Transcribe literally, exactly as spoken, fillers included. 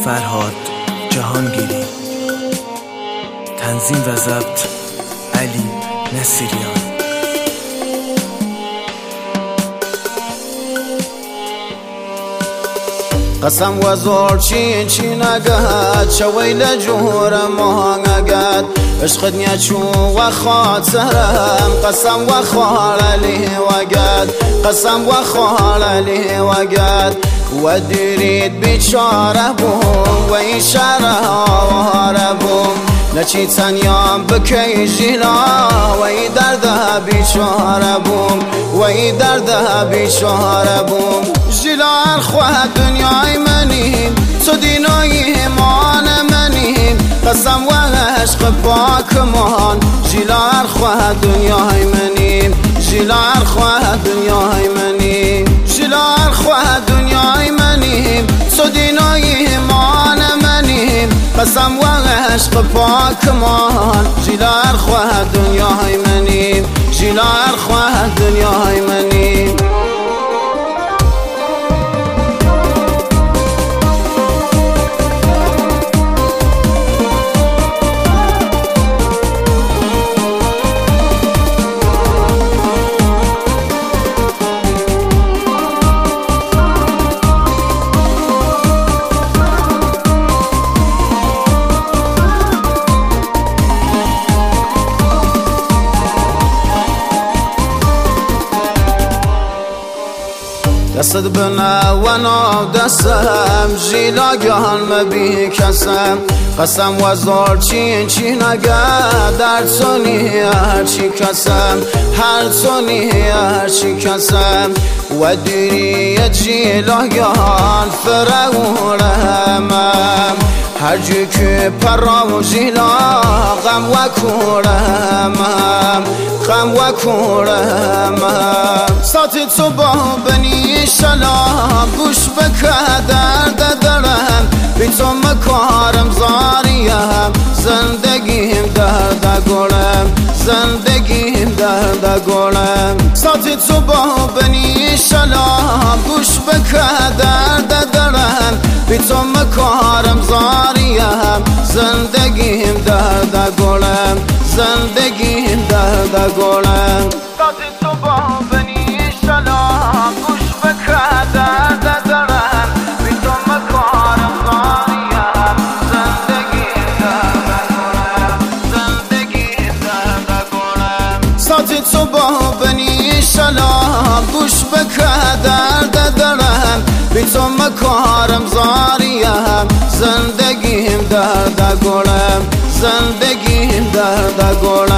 فرهاد جهانگیری. تنظیم و ضبط علی نصیریان. قسم و زور چین چین اگد شوی لجور مهان اگد عشقت نیچو و خاطرم قسم و خالی وگد قسم و خالی وگد و دیرید بیچاره بوم و این شراره بوم نچی تنیام بکی جیلا و این درده بیچاره بوم و این درده بیچاره بوم جیلا خواه دنیای منیم تو دینای ایمان منیم قسم و عشق پاکمان جیلا خواه دنیای منیم جیلا خواه دنیای منیم جیلا خواه دنیای منیم تو دینای ایمان منیم قسم و عشق پاکمان جیلا خواه دنیای منیم جیلا خواه دنیای منیم. دست بنا و نو دستم جیلا گهان مبی کسم قسم و زور چین چین اگر در سونی هر چی کسم هر سونی هر چی کسم و دیری جیلا گهان فرورم هر جی که پرام جیلا غم و کورم غم و کورم ساتی تو با بنی شلام گوش بکه درد دارم بی تو مکارم زاریم زندگیم درد گلم زندگیم درد گلم ساتی تو با بنی شلام گوش بکه درد دارم بی تو مکارم زاریم زندگیم درد گلم زندگیم درد گلم ساتی تو با بنی شلام گوش بکه درد دارم بی تو مکارم زاریم زندگیم درد گلم زندگیم درد گلم ساتی تو با بنی شلام گوش بکه درد دارم بی تو مکارم زاریم زندگیم درد گلم زندگیم درد گلم